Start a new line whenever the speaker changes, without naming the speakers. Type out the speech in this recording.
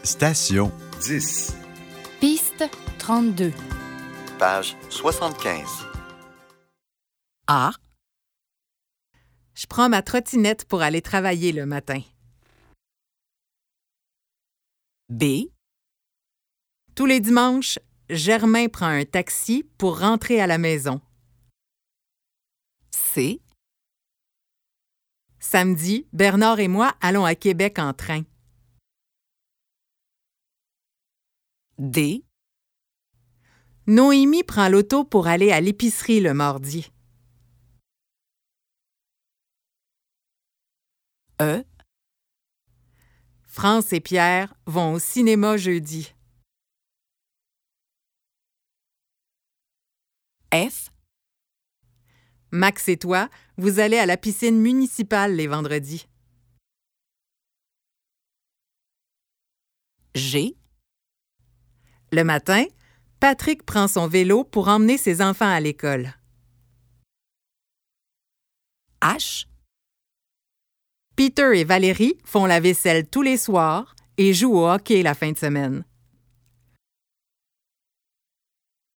Station
10.
Piste 32.
Page 75.
A. Je prends ma trottinette pour aller travailler le matin. B. Tous les dimanches, Germain prend un taxi pour rentrer à la maison. C. Samedi, Bernard et moi allons à Québec en train. D. Noémie prend l'auto pour aller à l'épicerie le mardi. E. France et Pierre vont au cinéma jeudi. F. Max et toi, vous allez à la piscine municipale les vendredis. G. Le matin, Patrick prend son vélo pour emmener ses enfants à l'école. H. Peter et Valérie font la vaisselle tous les soirs et jouent au hockey la fin de semaine.